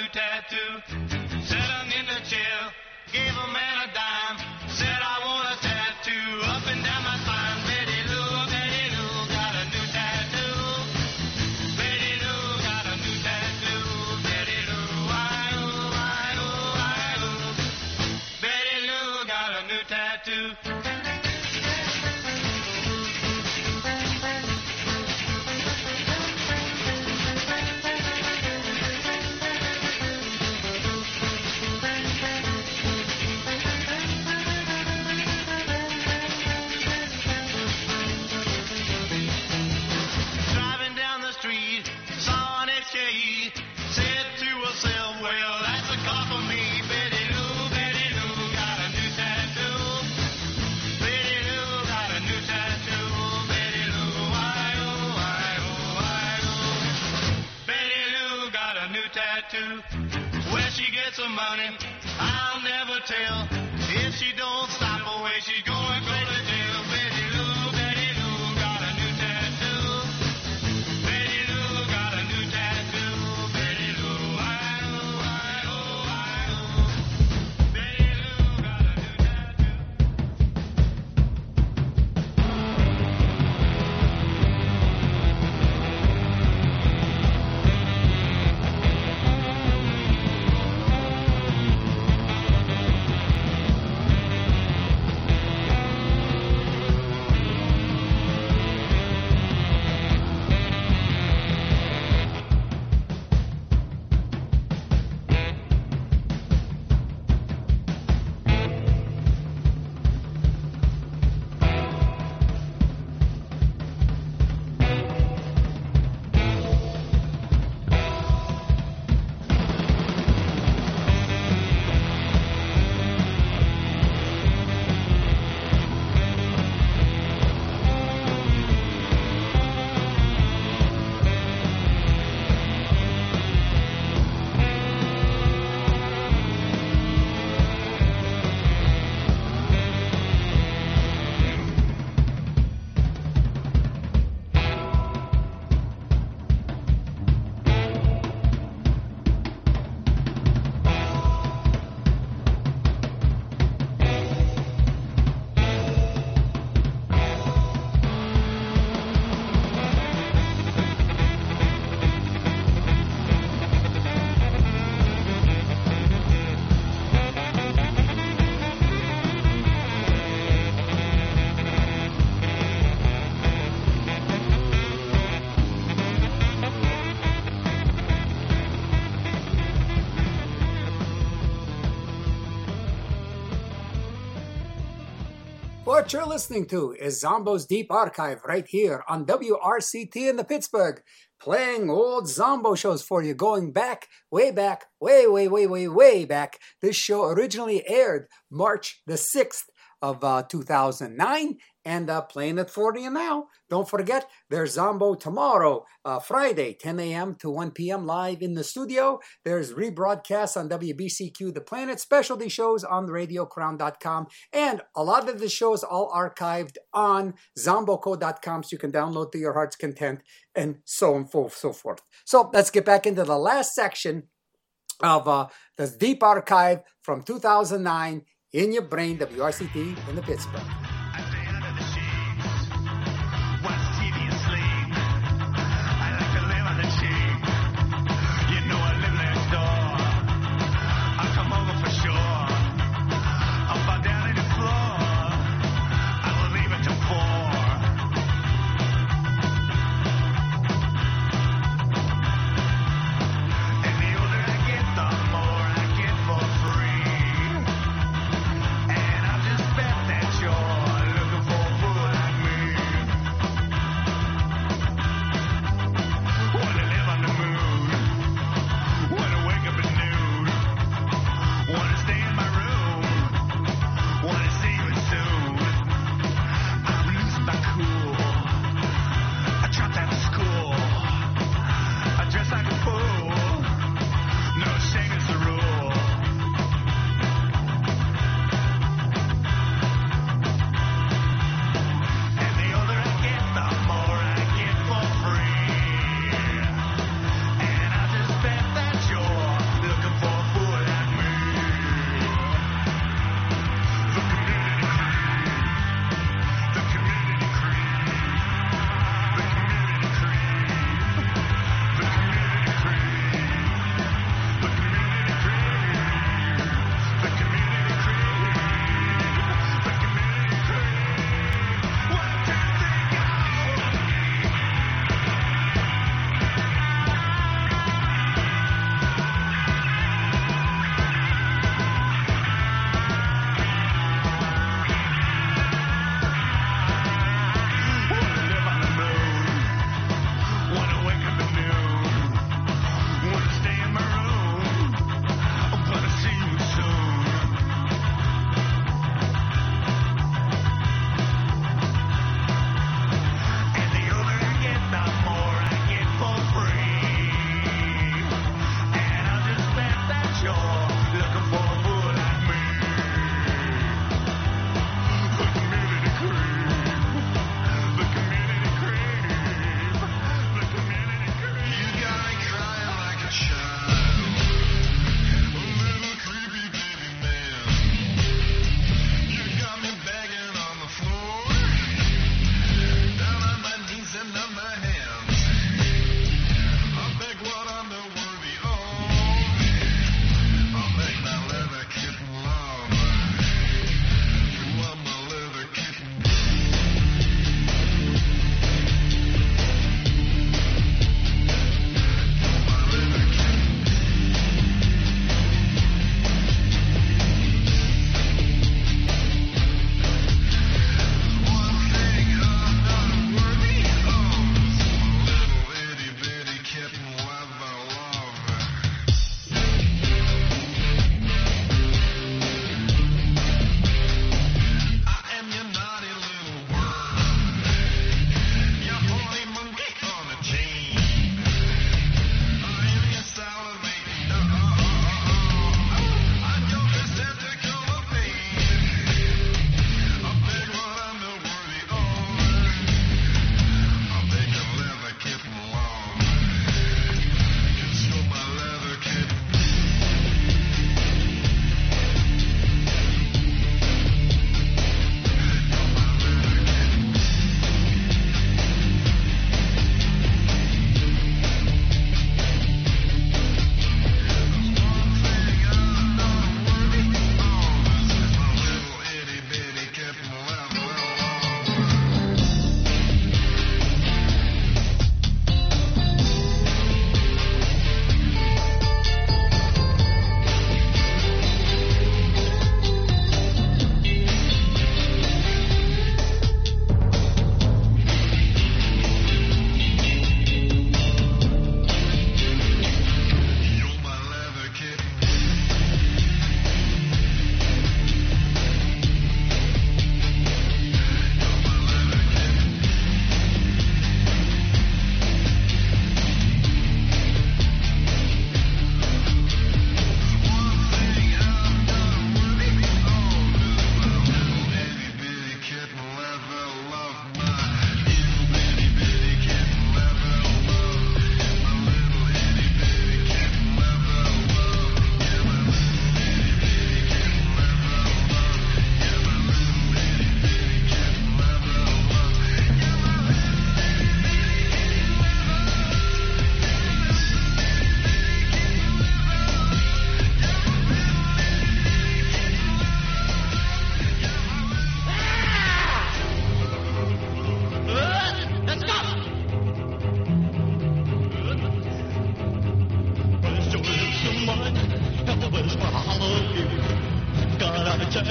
new tattoo. Set him in the chair, gave a man a dime. Said I want a tattoo up and down my spine. Betty Lou got a new tattoo. Betty Lou got a new tattoo. Betty Lou, I-oh. Betty Lou got a new tattoo. Where she gets her money, I'll never tell. If she don't stop away, she's gonna go to jail. Betty Lou got a new tattoo. Betty Lou got a new tattoo. Betty Lou, I-oh. Betty Lou got a new What you're listening to is Zombo's Deep Archive right here on WRCT in the Pittsburgh, playing old Zombo shows for you, going back, way back. This show originally aired March the 6th of 2009, and playing it for you now. Don't forget, there's Zombo tomorrow, Friday, 10 a.m. to 1 p.m. live in the studio. There's rebroadcasts on WBCQ The Planet, specialty shows on radiocrown.com, and a lot of the shows all archived on zomboco.com, so you can download to your heart's content, and so on and so forth. So let's get back into the last section of the Deep Archive from 2009 in your brain, WRCT in the Pittsburgh. And I've just bet that you're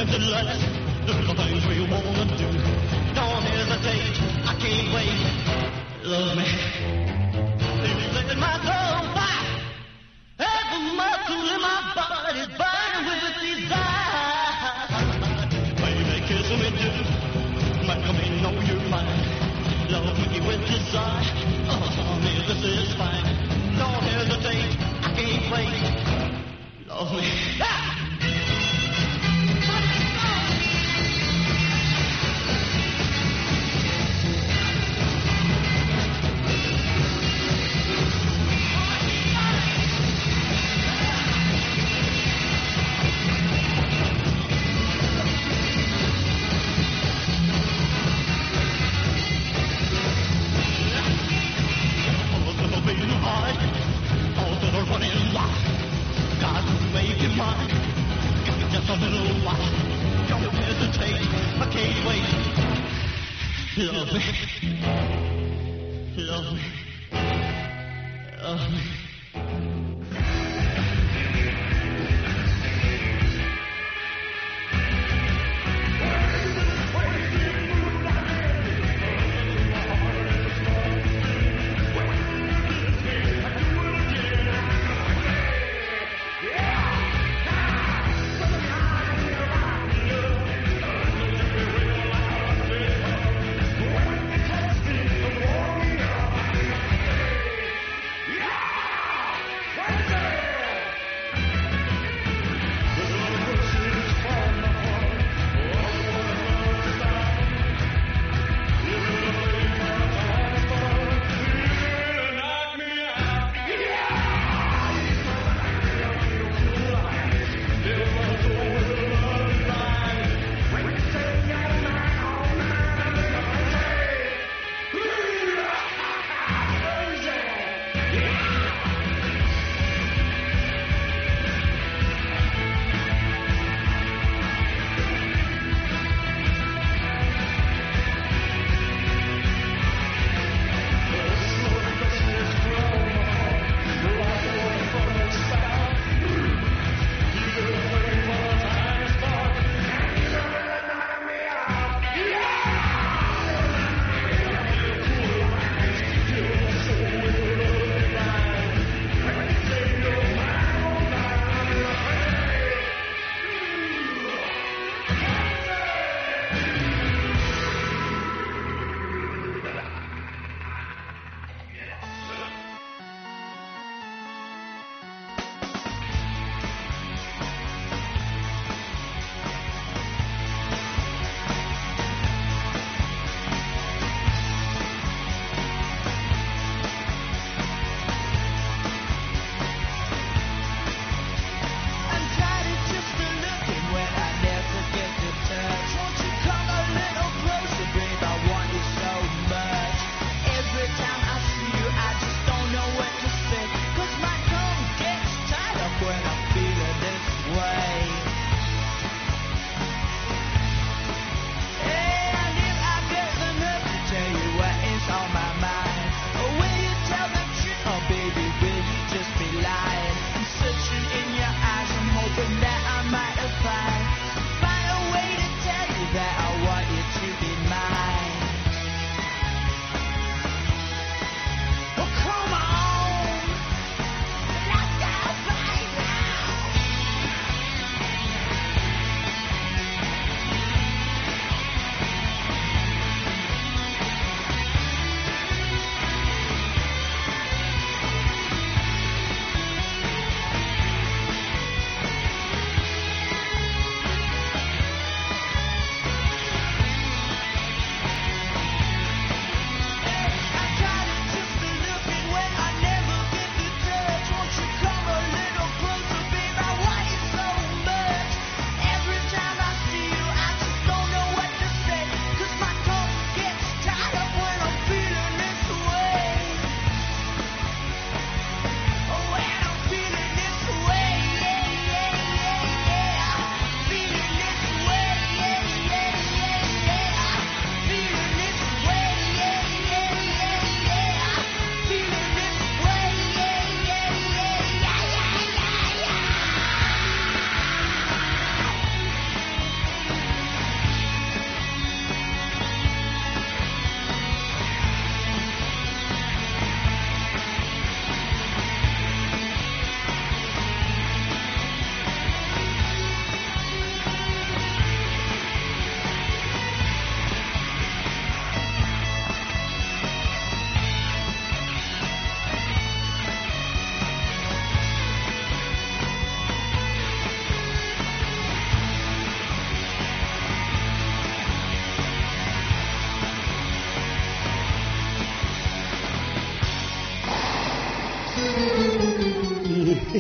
meant to last. The things we wanna do. Don't hesitate, I can't wait. Love me. Let my soul fire. Every muscle in my body's burning with desire. Baby, kiss me too. Make me know you're mine. Love me with desire. Oh, honey, this is fine. Don't hesitate, I can't wait. Love me. Ah! Just a little while, don't hesitate, I can't wait. Love me, love me, love me.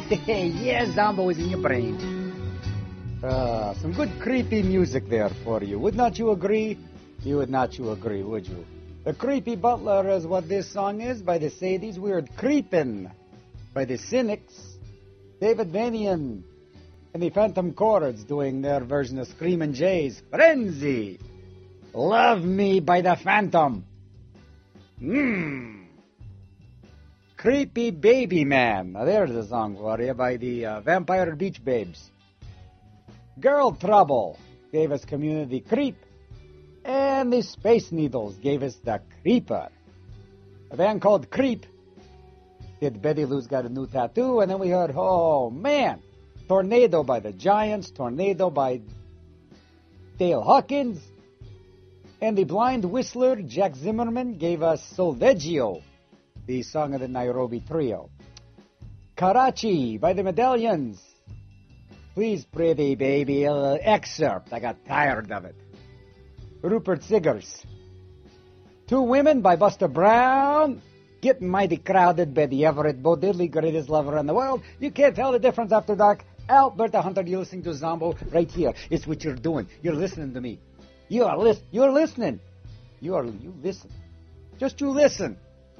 Yeah, Zombo is in your brain. Some good creepy music there for you. Would not you agree? You would not you agree, would you? The Creepy Butler is what this song is by the Sadies. Weird Creepin' by the Cynics. David Vanian and the Phantom Chords doing their version of Screamin' Jays. Frenzy! Love Me by the Phantom. Creepy Baby Man. Now there's a song for you by the Vampire Beach Babes. Girl Trouble gave us Community Creep. And the Space Needles gave us The Creeper. A band called Creep did Betty Lou's Got a New Tattoo. And then we heard, oh man, Tornado by the Giants, Tornado by Dale Hawkins. And the Blind Whistler, Jack Zimmerman, gave us Solveggio, the song of the Nairobi Trio. Karachi by the Medallions. Please, pretty baby, excerpt. I got tired of it. Rupert Siggers. Two Women by Buster Brown. Getting Mighty Crowded by the Everett Bo Diddley, greatest lover in the world. You can't tell the difference after dark. Alberta Hunter, you're listening to Zombo right here. It's what you're doing. You're listening to me. You're listening. You listen. Just you listen.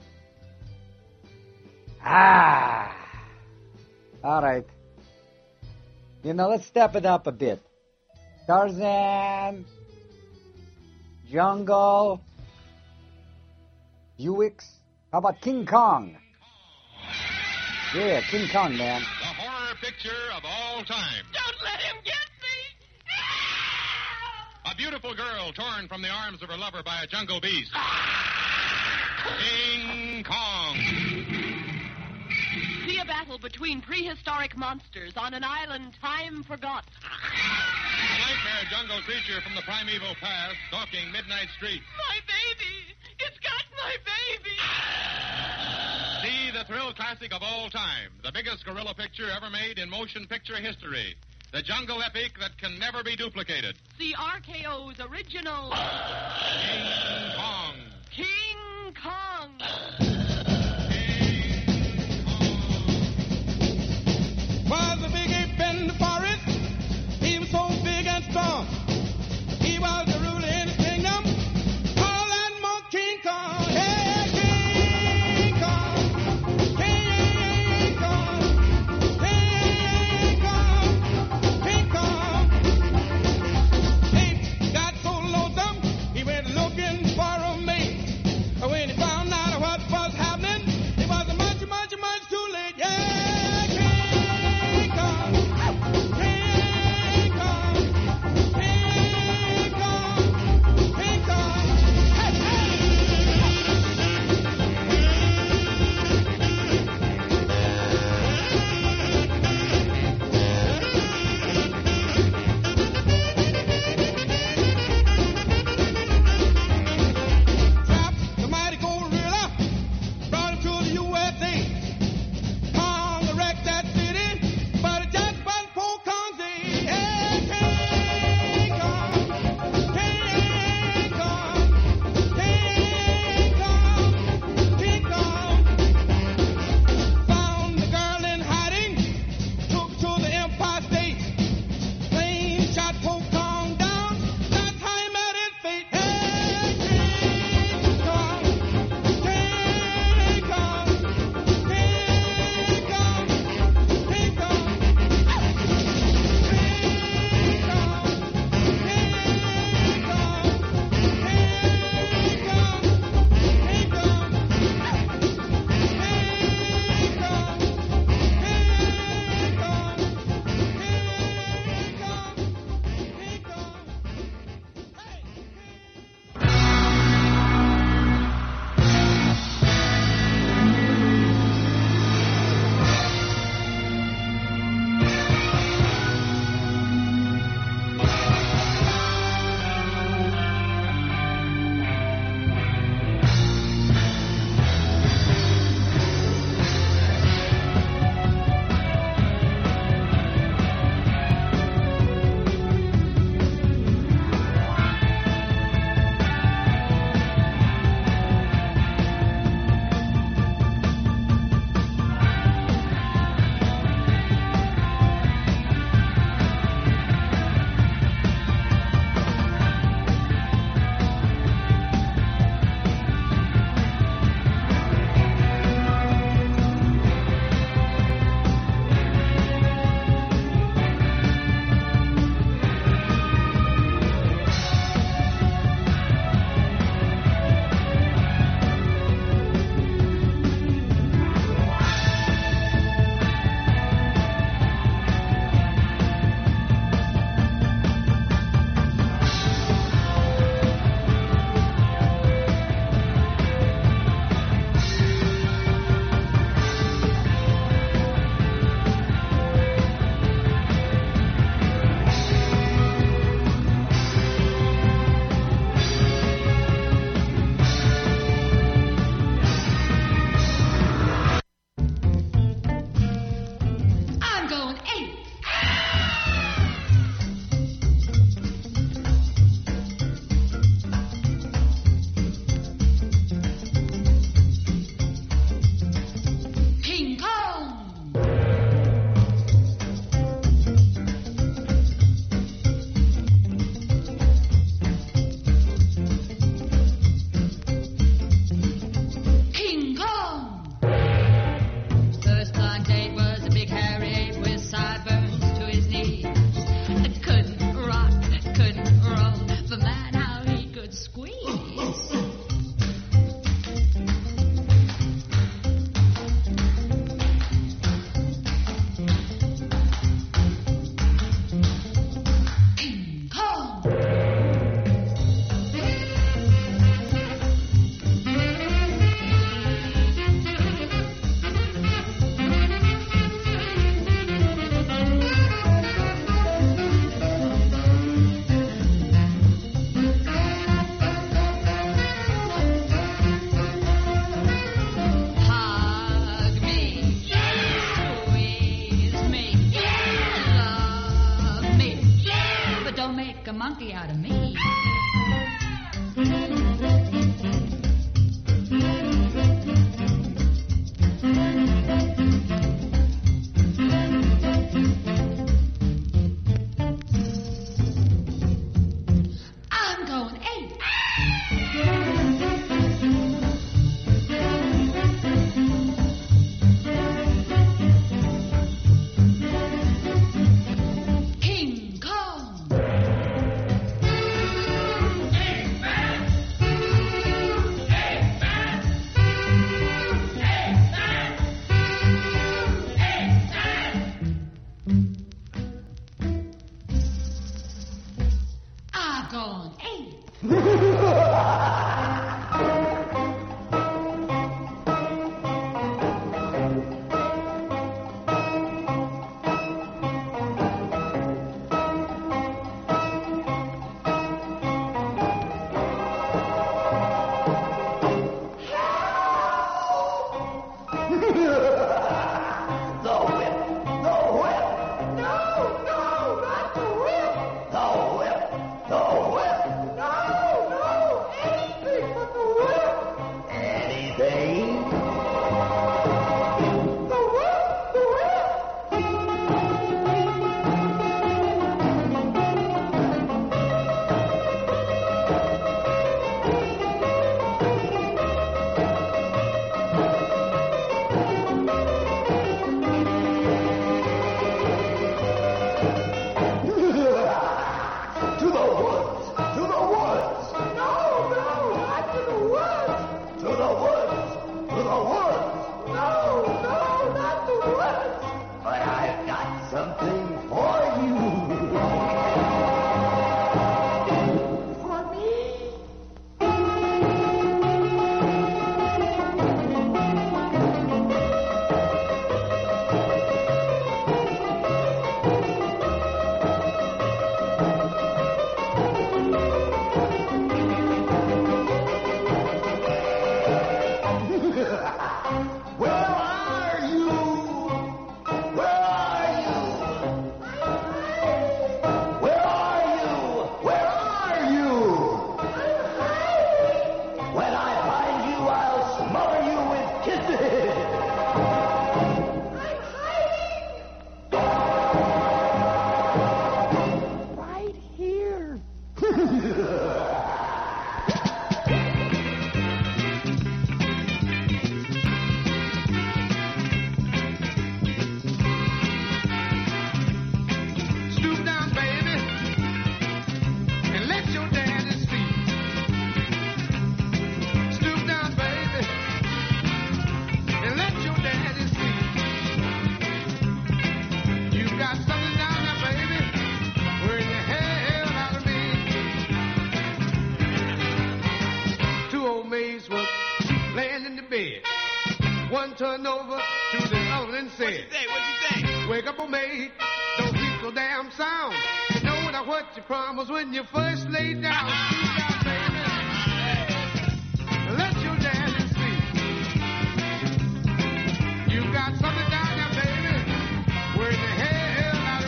All right. You know, let's step it up a bit. Tarzan, Jungle, Buicks. How about King Kong? Yeah, King Kong, man. The horror picture of all time. Don't let him get me! A beautiful girl torn from the arms of her lover by a jungle beast. King Kong. See a battle between prehistoric monsters on an island time forgot. A nightmare jungle creature from the primeval past stalking Midnight Street. My baby! It's got my baby! See the thrill classic of all time, the biggest gorilla picture ever made in motion picture history. The jungle epic that can never be duplicated. See RKO's original King Kong. King Kong. Was a big ape in the forest. He was so big and strong. He was the ruler in his kingdom. All and more King Kong. Hey, King Kong. King Kong. King Kong. King Kong. Ape got so lonesome, he went looking for a mate. When he found out what was monkey out of me. I'm going 8. King Kong. I've gone 8. Turned over to the other and said, What'd you say? Wake up, old maid, don't be so damn sound. You know that what you promised when you first laid down. Scoot down, baby. Let your daddy sleep. You got something down there, baby. Where in the hell out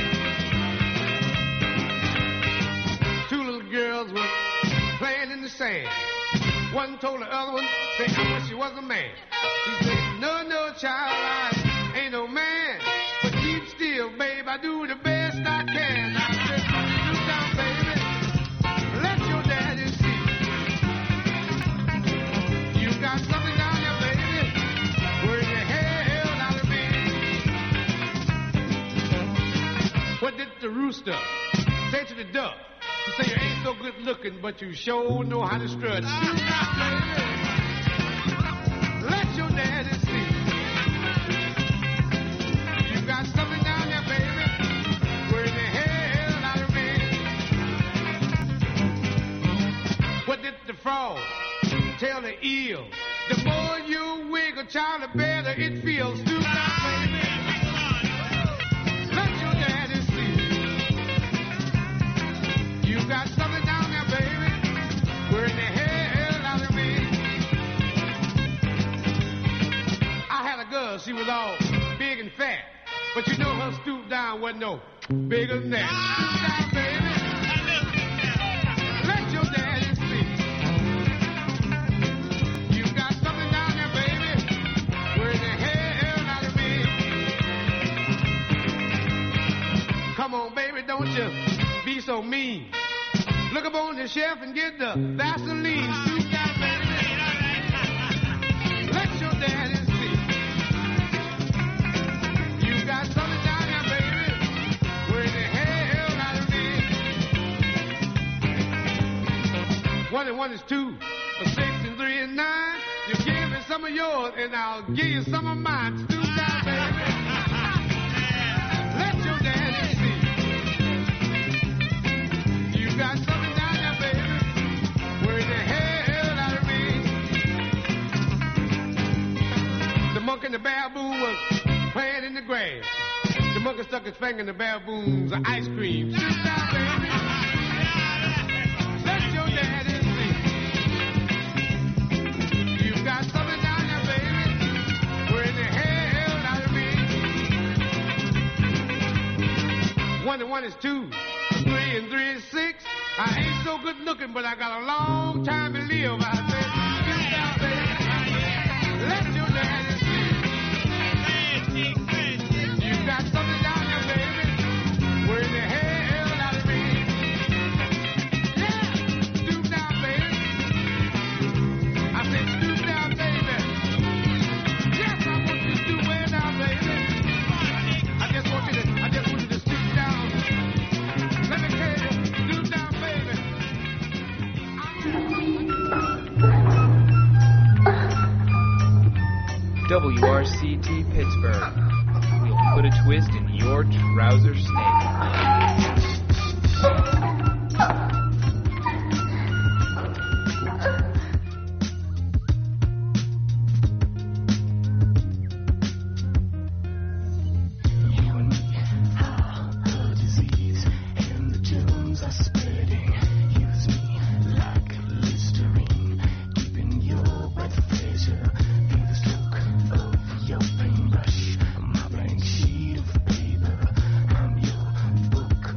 of me? Two little girls were playing in the sand. One told the other one, say, I wish you was a man. She said, no, child, I ain't no man. But keep still, babe, I do the best I can. I said, sit down, baby, let your daddy see. You got something down there, baby, where in the hell out of me? What did the rooster say to the duck? He said, you ain't so good looking, but you sure know how to strut. Sit down, baby. Let your daddy see. You got something down there, baby. Where in the hell out of me? What did the frog tell the eel? The more you wiggle, child, the better it feels. Do that, baby. Let your daddy see. You got something down there, baby. Where in the hell out of me? She was all big and fat, but you know her stoop down wasn't no bigger than that. Stoop down, baby. don't you be so mean. Look up on the shelf and get the Vaseline. Scoop down, baby. Let your daddy see. You got something down there, baby. Where the hell got it be? 1 and 1 is 2. 6 and 3 and 9. You give me some of yours and I'll give you some of mine. Scoop down, baby. Let your daddy see. You got something down there, baby. Where the hell out of me? The monkey and the baboon was playing in the grass. The monkey stuck his finger in the baboon's ice cream. Scoop down, baby. Let your daddy see. You got something down there, baby. Where the hell out of me? 1 and 1 is 2. 3 and 3 is 6. I ain't so good looking, but I got a long time to live. I said, scoop down, baby. Let your daddy see. You got something down there, baby. Where the hell out of me? Yeah, scoop down, baby. I said, scoop down, baby. Yes, I want you to do way down, baby. I just want you to scoop down. Let me tell you, scoop down, baby. WRCT Pittsburgh. We'll put a twist in your trouser snake. Your paintbrush, my blank sheet of paper. I'm your book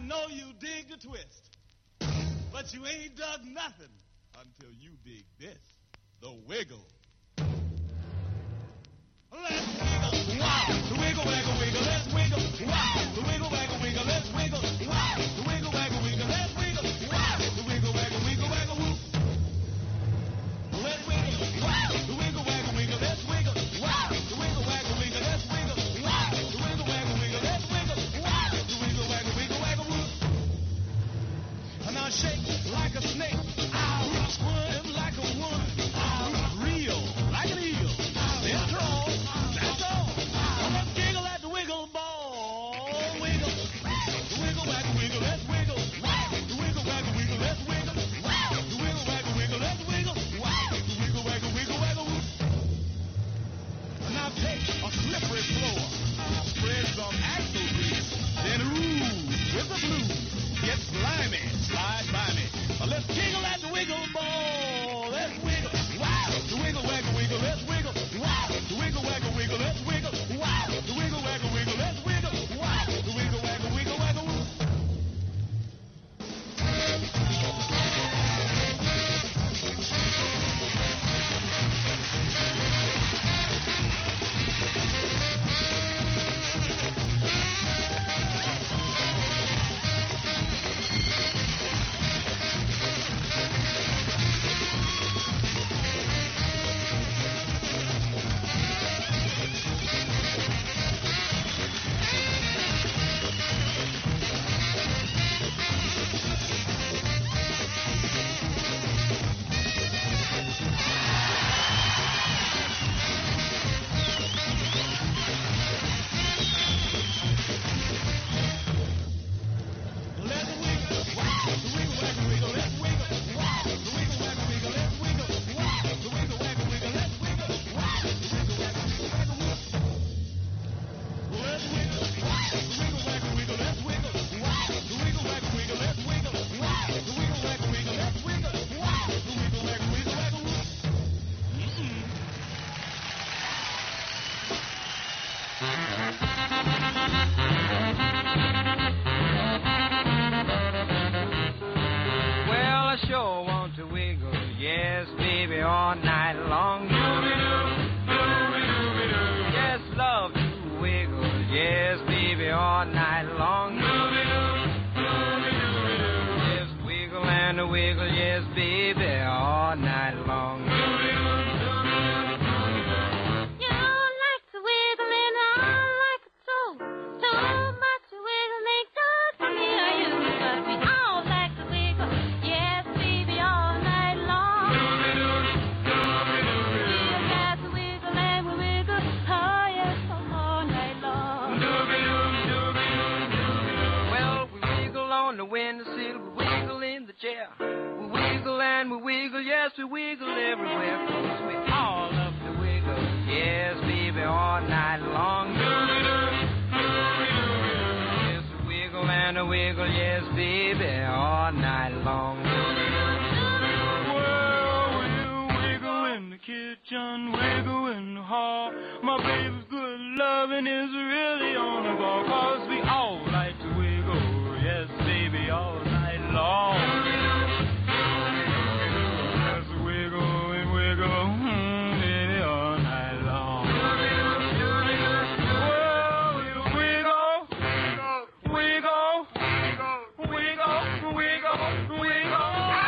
know you dig the twist, but you ain't dug nothing until you dig this, the wiggle. Let's wiggle, wow, the wiggle, waggle, wiggle, let's wiggle, wow, the wiggle, waggle, wiggle, let's wiggle, wow, the wiggle, waggle, wiggle, let's wiggle, wow, the wiggle, waggle, wiggle, waggle, whoop. Let's wiggle, wow, the wiggle, waggle, wiggle, let's wiggle, wow, the wiggle, waggle, wiggle, let's wiggle, wow, the wiggle, waggle, wiggle, let's wiggle, wow, the wiggle, waggle, wiggle, waggle, whoop. And now shake like a snake, I'll squirm like a woman, I'll reel like an eel, then crawl. That's all. Let's giggle at the wiggle ball. Wiggle. The wiggle, waggle, wiggle, let's wiggle. The wiggle, waggle, wiggle, let's wiggle. The wiggle, waggle, wiggle, let's wiggle. The wiggle, waggle, wiggle, waggle. Now take a slippery floor. Spread some axle grease. Then ooh, with the blues. Get slimy, slide by me. Let's giggle at the wiggle ball. Let's wiggle. Wow. The wiggle, waggle, wiggle, let's wiggle. Wow. The wiggle, waggle, wiggle, let's wiggle. Wow. The wiggle, waggle, wiggle, let's wiggle. Wow. The wiggle, waggle, wiggle, waggle. Well, I sure want to wiggle, yes, baby, all night long. Yes, love to wiggle, yes, baby, all night long. Yes, wiggle and wiggle, yes, baby, all night long. Windowsill, we wiggle in the chair. We wiggle and we wiggle, yes, we wiggle everywhere. 'Cause we all love to wiggle, yes, baby, all night long. Yes, we wiggle and we wiggle, yes, baby, all night long. Well, we'll wiggle in the kitchen, wiggle in the hall. My baby's good loving is really on the ball. 'Cause we all like to wiggle, yes, baby, all night long. Let's wiggle and wiggle, baby, all night long. Well, we'll wiggle, wiggle, wiggle, wiggle, wiggle.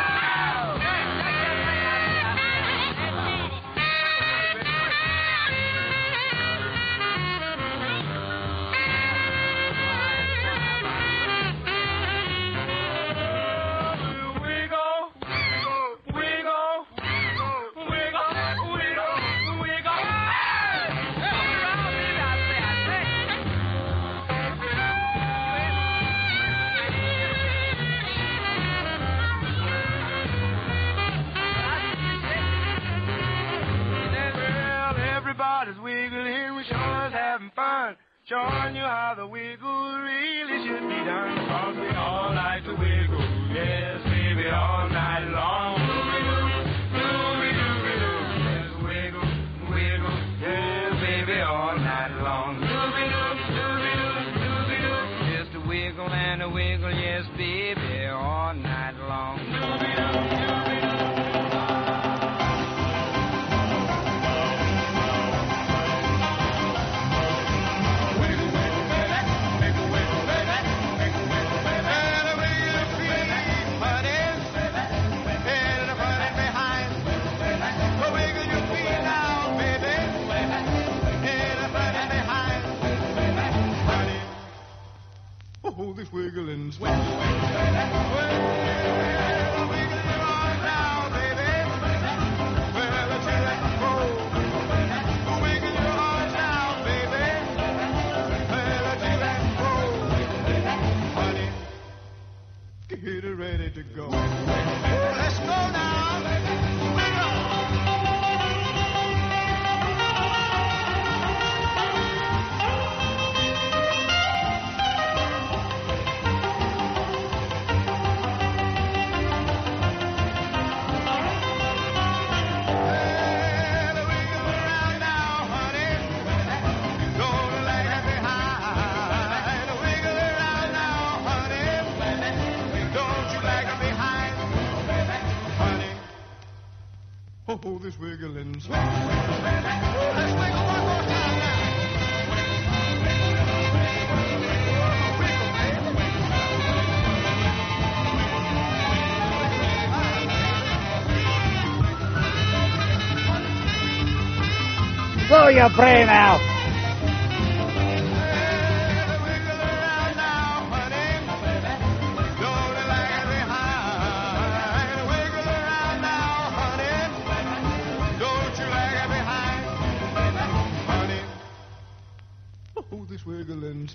Everybody's wiggling, we sure is having fun. Showing you how the wiggle really should be done. 'Cause we all like to wiggle, yes, baby, all night long. Yes, wiggle, wiggle, yes, baby, all night long. Just a wiggle and a wiggle, yes. Blow your brain out. Wiggling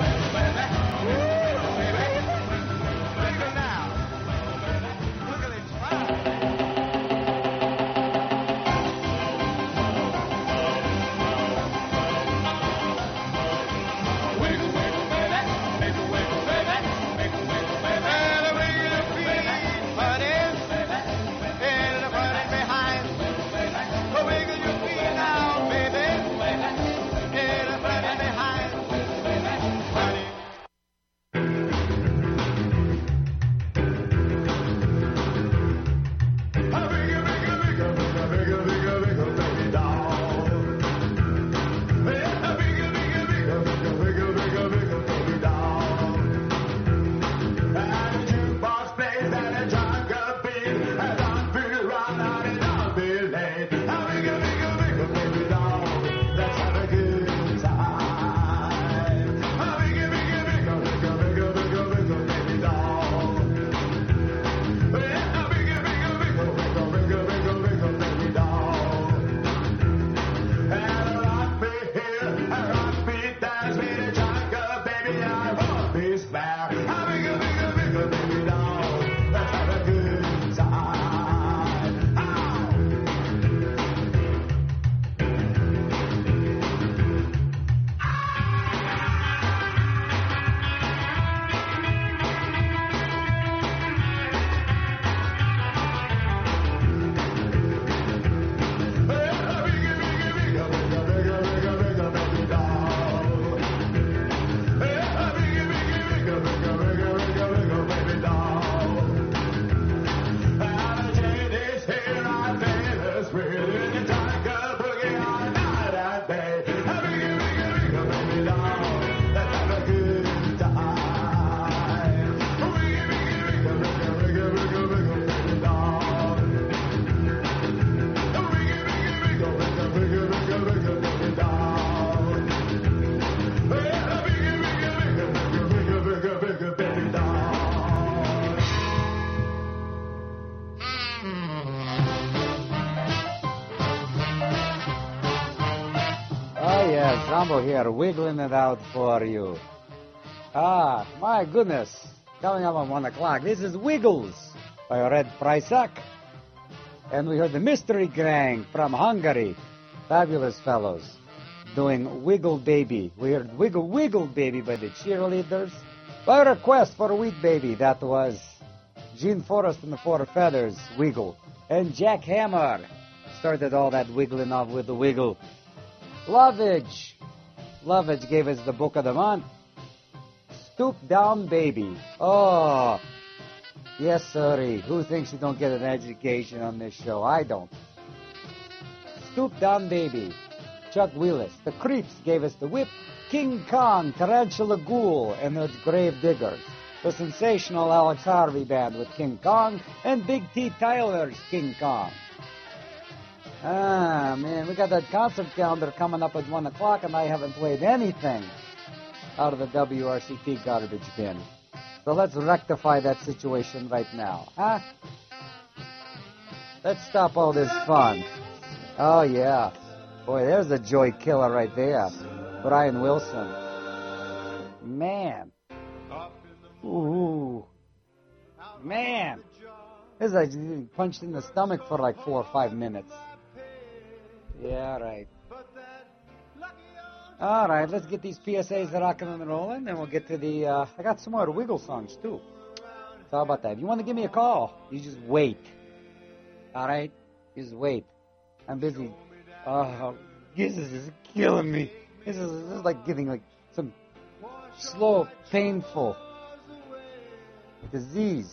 Zombo here, wiggling it out for you. Ah, my goodness. Coming up at 1 o'clock, this is Wiggles by Red Prysak. And we heard the Mystery Gang from Hungary. Fabulous fellows doing Wiggle Baby. We heard Wiggle Wiggle Baby by the Cheerleaders. By request for Wheat Baby, that was Gene Forrest and the Four Feathers, Wiggle. And Jack Hammer started all that wiggling off with the wiggle. Lovage gave us the book of the month. Stoop Down Baby. Oh, yes, sirree. Who thinks you don't get an education on this show? I don't. Stoop Down Baby. Chuck Willis. The Creeps gave us the whip. King Kong, Tarantula Ghoul, and the Grave Diggers. The sensational Alex Harvey Band with King Kong, and Big T. Tyler's King Kong. Ah, man, we got that concert calendar coming up at 1 o'clock, and I haven't played anything out of the WRCT garbage bin. So let's rectify that situation right now, huh? Let's stop all this fun. Oh, yeah. Boy, there's a joy killer right there. Brian Wilson. Man. Ooh. Man. This is like getting punched in the stomach for like 4 or 5 minutes. Yeah, right. All right, let's get these PSAs rocking and rolling, and we'll get to the... I got some more Wiggle songs, too. So how about that? If you want to give me a call, you just wait. All right? Just wait. I'm busy. Oh, this is killing me. This is like getting like some slow, painful disease.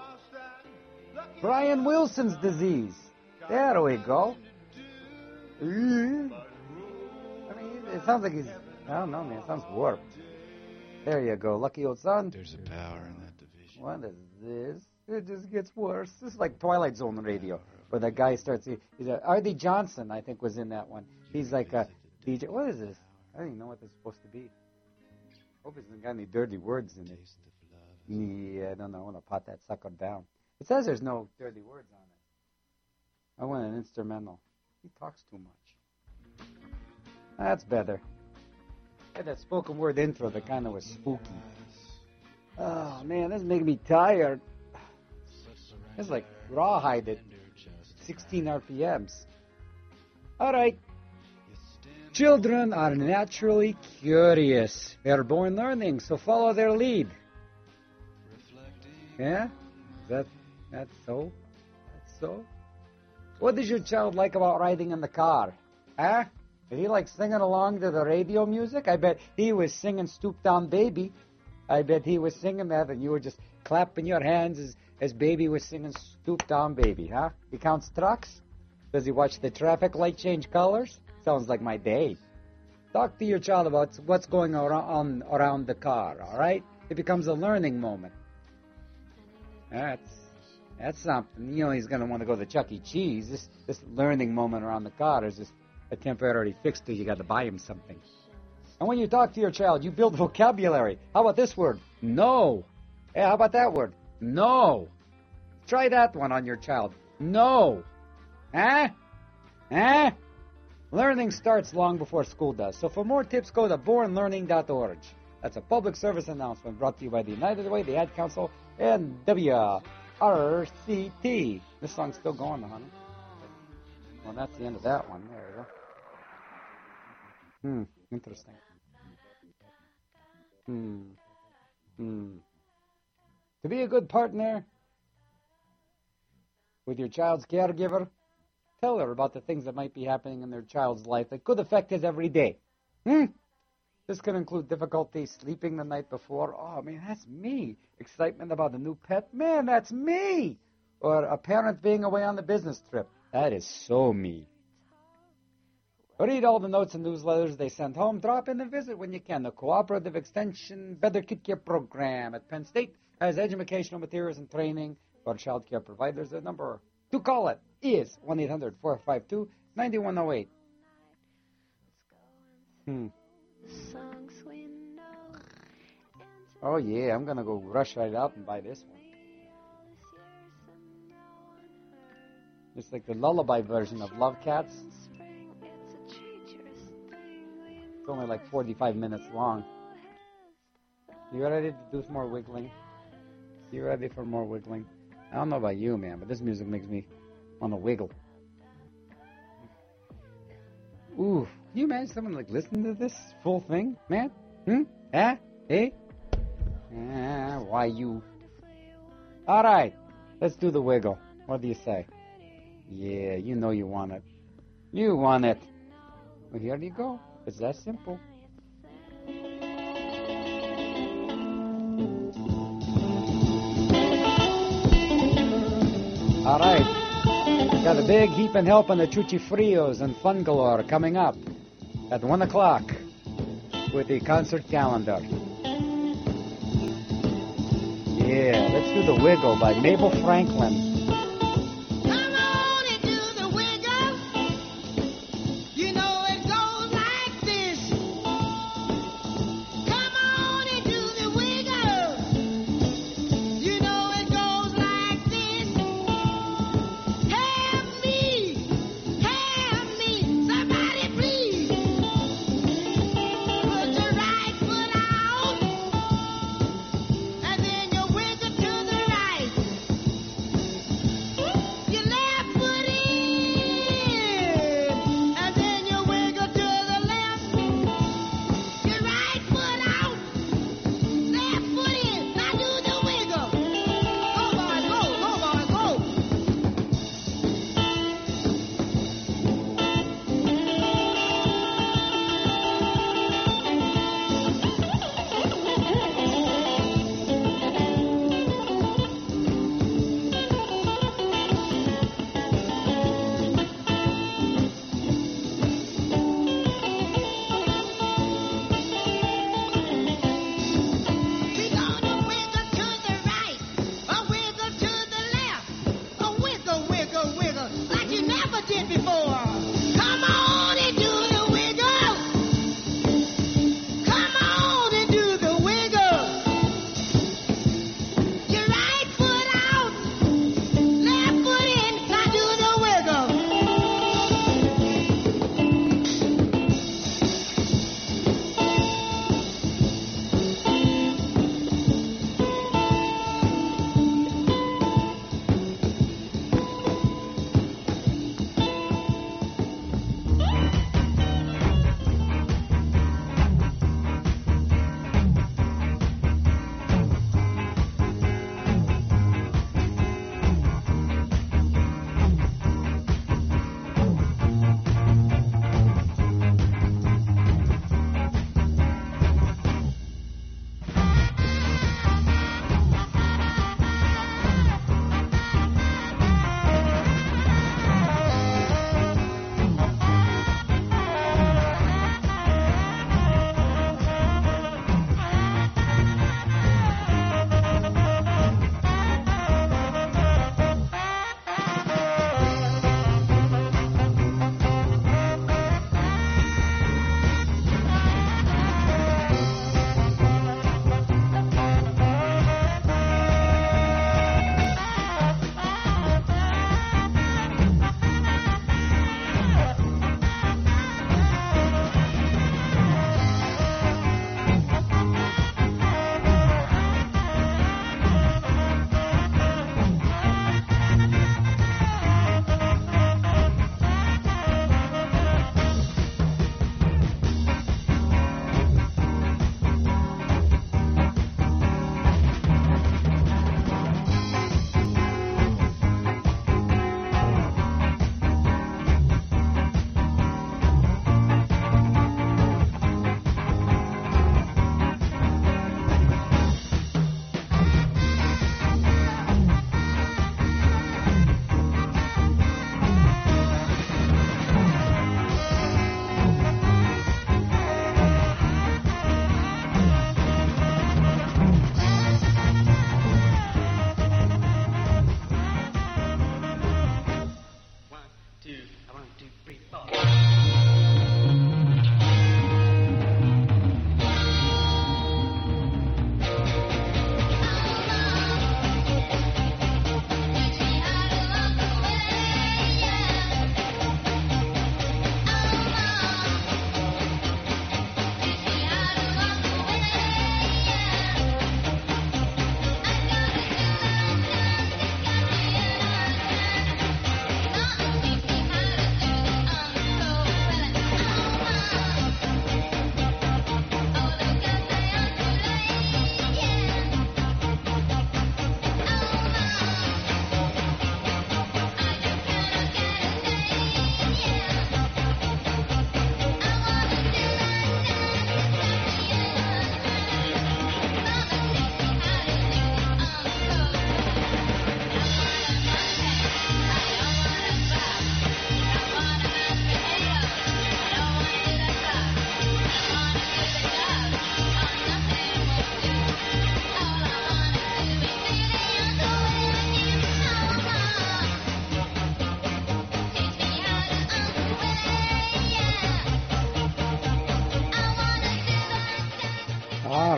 Brian Wilson's disease. There we go. I mean, it sounds like he's... I don't know, man. It sounds warped. There you go. Lucky old son. There's a power in that division. What is this? It just gets worse. This is like Twilight Zone radio, where the guy starts... R.D. Johnson, I think, was in that one. He's like a DJ. What is this? I don't even know what this is supposed to be. Hope it hasn't got any dirty words in it. Yeah, I don't know. I want to pot that sucker down. It says there's no dirty words on it. I want an instrumental. He talks too much. That's better. I had that spoken word intro that kind of was spooky. Oh, man, this is making me tired. It's like rawhide at 16 RPMs. All right. Children are naturally curious. They are born learning, so follow their lead. Yeah? That's so? That's so? What does your child like about riding in the car? Huh? Did he like singing along to the radio music? I bet he was singing Stoop Down Baby. I bet he was singing that and you were just clapping your hands as Baby was singing Stoop Down Baby, huh? He counts trucks? Does he watch the traffic light change colors? Sounds like my day. Talk to your child about what's going on around the car, all right? It becomes a learning moment. That's something. You know he's going to want to go to Chuck E. Cheese. This learning moment around the car is just a temporary fix till you got to buy him something. And when you talk to your child, you build vocabulary. How about this word? No. Yeah, how about that word? No. Try that one on your child. No. Huh? Huh? Learning starts long before school does. So for more tips, go to bornlearning.org. That's a public service announcement brought to you by the United Way, the Ad Council, and WRCT. This song's still going, honey. Well, that's the end of that one. There we go. Interesting. To be a good partner with your child's caregiver, tell her about the things that might be happening in their child's life that could affect his every day. This could include difficulty sleeping the night before. Oh, man, that's me. Excitement about a new pet. Man, that's me. Or a parent being away on the business trip. That is so me. Read all the notes and newsletters they send home. Drop in and visit when you can. The Cooperative Extension Better Kid Care Program at Penn State has educational materials and training for child care providers. The number to call it is 1-800-452-9108. Oh, yeah, I'm going to go rush right out and buy this one. It's like the lullaby version of Love Cats. It's only like 45 minutes long. You ready to do some more wiggling? You ready for more wiggling? I don't know about you, man, but this music makes me want to wiggle. Ooh, can you imagine someone like listening to this full thing, man? Huh? Hey? Why you? All right, let's do the wiggle. What do you say? Yeah, you know you want it. You want it. Well, here you go. It's that simple. All right. Got a big heap and help on the Chuchi Frios and Fun Galore coming up at 1 o'clock with the concert calendar. Yeah, let's do the wiggle by Mabel Franklin.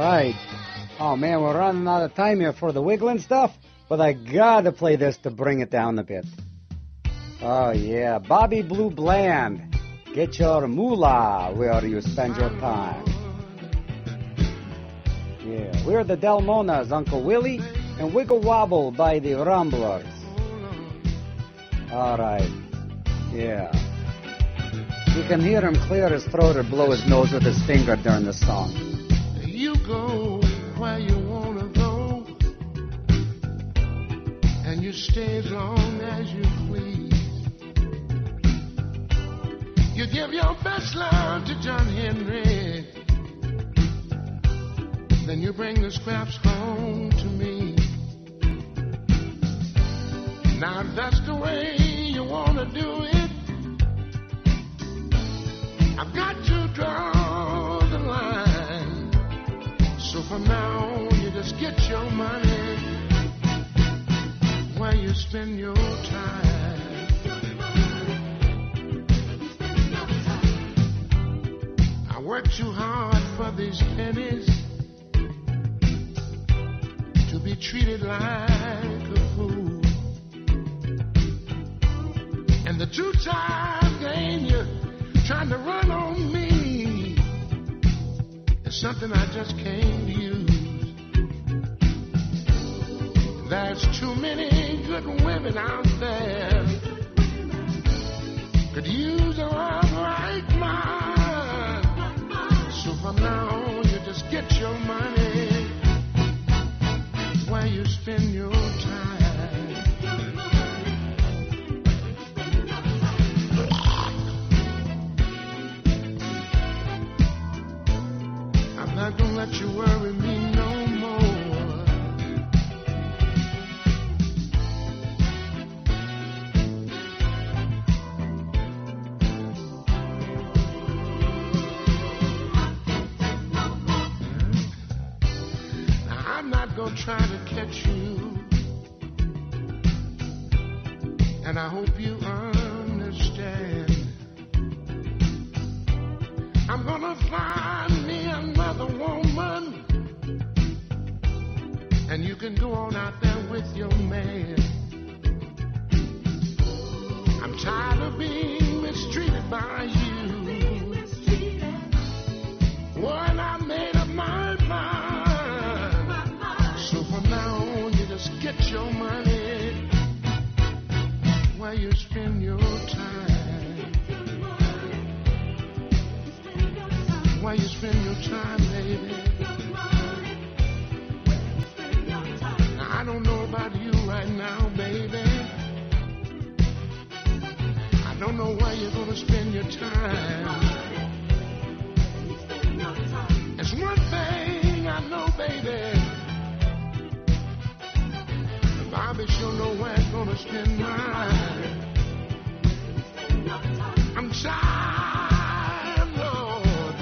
right. Oh, man, we're running out of time here for the wiggling stuff, but I gotta play this to bring it down a bit. Oh, yeah. Bobby Blue Bland. Get your moolah where you spend your time. Yeah, we're the Delmonas, Uncle Willie, and Wiggle Wobble by the Rumblers. All right. Yeah. You can hear him clear his throat or blow his nose with his finger during the song. You go where you want to go, and you stay as long as you please. You give your best love to John Henry, then you bring the scraps home to me. Now if that's the way you want to do it, I've got to draw the line. So from now on, you just get your money where you spend your time. I work too hard for these pennies to be treated like a fool. And the 2-time game you're trying to run on me is something I just can't use. There's too many good women out there could use a love like mine. So from now on, you just get your money where you spend your time. I'm not gonna let you worry me no more. I'm not gonna try to catch you, and I hope you understand. I'm gonna find me another woman, and you can go on out there with your man. I'm tired of being mistreated by you. When I made up my mind, so from now on you just get your money where you spend your time. Where you spend your time, baby. Now I don't know about you right now, baby. I don't know where you're gonna spend your time. It's one thing I know, baby. Bobby sure know where I'm gonna spend mine. I'm tired, Lord.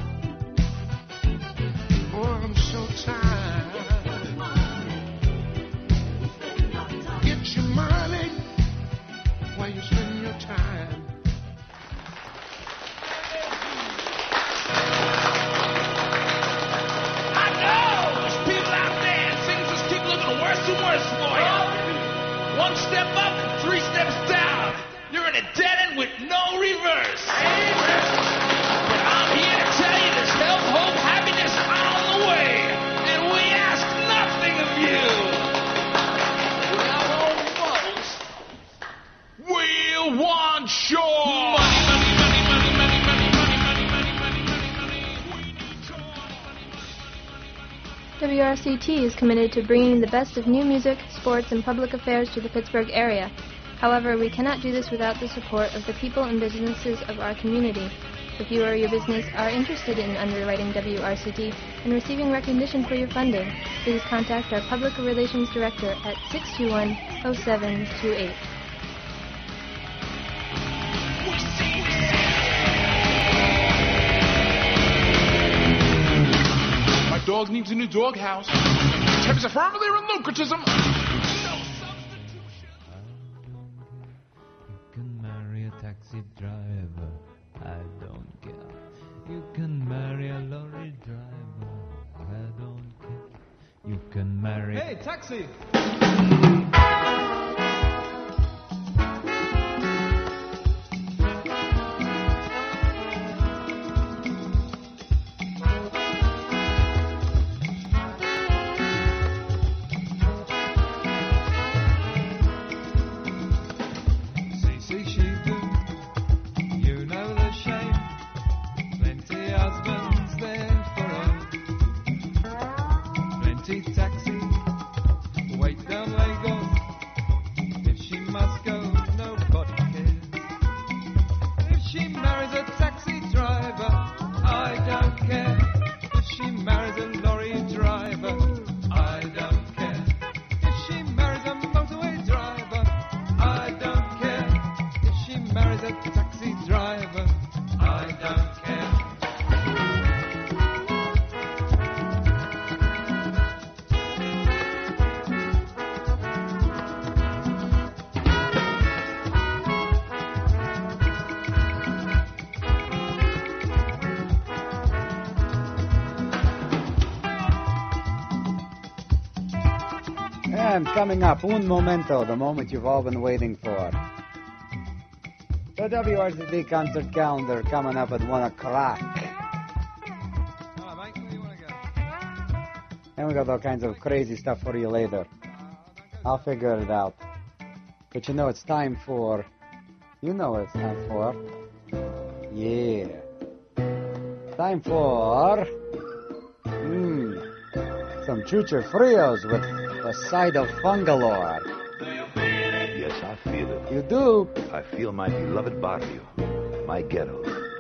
Oh, I'm so tired. Get your money where you spend your time. I know there's people out there and things just keep looking worse and worse for you. One step up, 3 steps down. You're in a dead end with no reverse. But I'm here to tell you there's health, hope, happiness on the way. And we ask nothing of you. We want your money, money, money, money, money, money, money, money, money, money, money, money. WRCT is committed to bringing the best of new music, sports, and public affairs to the Pittsburgh area. However, we cannot do this without the support of the people and businesses of our community. If you or your business are interested in underwriting WRCT and receiving recognition for your funding, please contact our Public Relations Director at 621-0728. My dog needs a new doghouse. Tips are firmly in lucratism. Marry a taxi driver, I don't care. You can marry a lorry driver, I don't taxi. See, she do. You know the shame. Plenty husbands there for her. Plenty taxi. Wait down Lagos. If she must go, nobody cares. If she marries a taxi driver, I don't care. If she marries a lorry driver, I don't care. If she marries a motorway driver, I don't care. If she marries a taxi driver, I don't care. And coming up, un momento, the moment you've all been waiting for. The WRCT concert calendar coming up at 1 o'clock. Hello, mate. Where do you want to go? And we got all kinds of crazy stuff for you later. I'll figure it out. But you know it's time for... You know what it's time for. Yeah. Time for... some chuche frios with a side of fungalore. Yes, I feel it. You do? I feel my beloved barrio, my ghetto.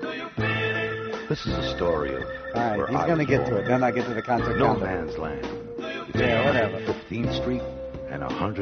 This is a story of Alright, where he's I going to was get to born. it. Then I'll get to the concert No calendar. man's land. Yeah, whatever. 15th Street and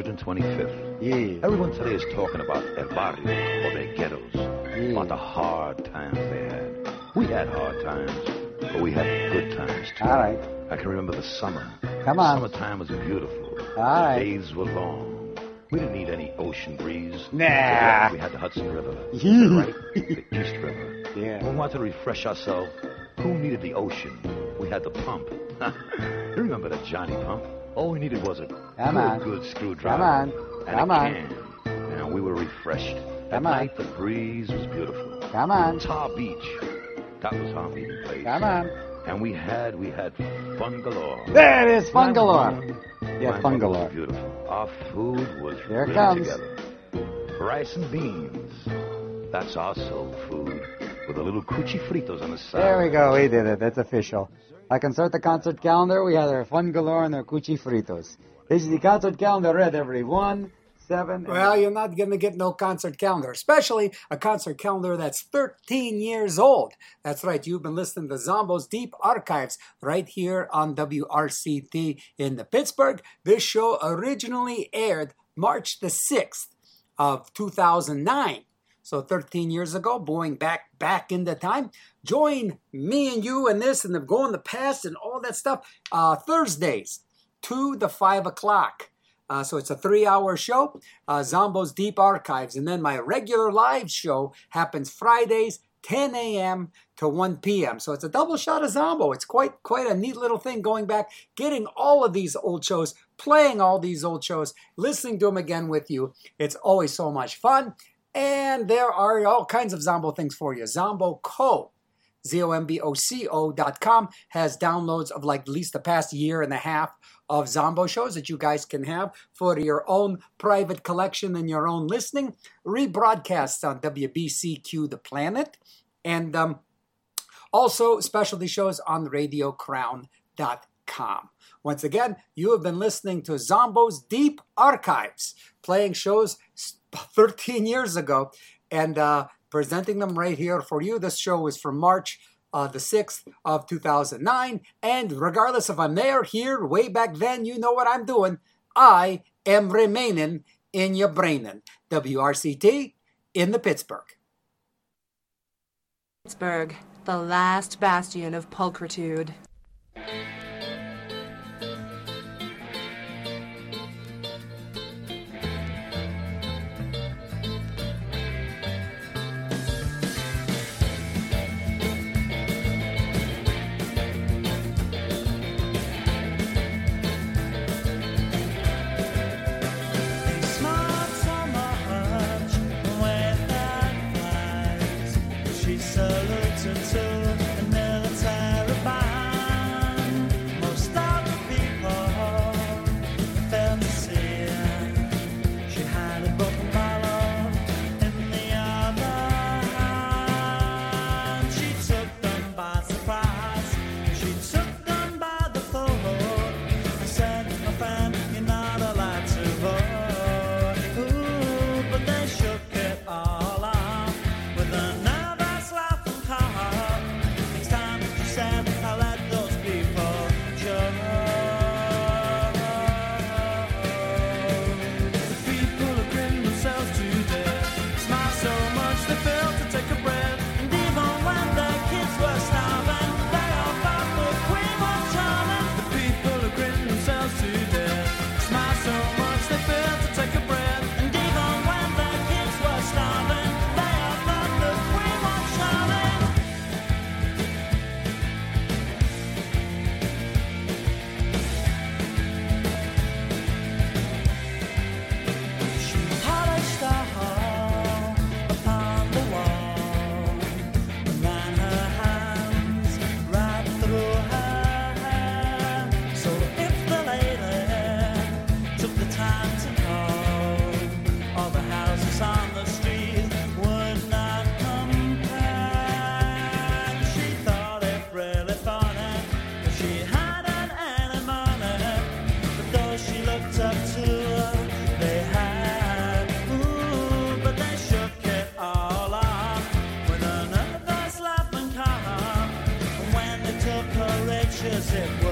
125th. Yeah. Everyone today is talking about El Barrio, or their ghettos, about the hard times they had. We had hard times, but we had good times too. All right. I can remember the summer. Come on. Summertime was beautiful. All right. Days were long. We didn't need any ocean breeze. Nah. We had the Hudson River. Yeah. The East River. Yeah. We wanted to refresh ourselves. Who needed the ocean? We had the pump. You remember that Johnny pump? All we needed was a Come on. good screwdriver. Come on. And Come a on. can. And we were refreshed. Come At on. night, the breeze was beautiful. Come on. Tar Beach. That was our meeting place. Come on. And we had fun galore. There it is, fun galore. My Yeah, fun mother was galore. beautiful. Our food was Here it really comes. together. Rice and beans. That's our soul food. With a little cuchifritos on the side. There we go. We did it. That's official. I can start the concert calendar. We had our fun galore and our cuchi fritos. This is the concert calendar read every 1, 7... Well, you're not going to get no concert calendar, especially a concert calendar that's 13 years old. That's right. You've been listening to Zombo's Deep Archives right here on WRCT in the Pittsburgh. This show originally aired March the 6th of 2009. So 13 years ago, going back in the time. Join me and you in this and go in the past and all that stuff. Thursdays, 2 to 5 o'clock. So it's a 3-hour show, Zombo's Deep Archives. And then my regular live show happens Fridays, 10 a.m. to 1 p.m. So it's a double shot of Zombo. It's quite a neat little thing going back, getting all of these old shows, playing all these old shows, listening to them again with you. It's always so much fun. And there are all kinds of Zombo things for you. ZomboCo, ZomboCo.com has downloads of like at least the past year and a half of Zombo shows that you guys can have for your own private collection and your own listening. Rebroadcasts on WBCQ The Planet. And also specialty shows on RadioCrown.com. Once again, you have been listening to Zombo's Deep Archives, playing shows 13 years ago and presenting them right here for you. This show is from March the 6th of 2009. And regardless if I'm there, here, way back then, you know what I'm doing. I am remaining in your brainin'. WRCT in the Pittsburgh. Pittsburgh, the last bastion of pulchritude. captures every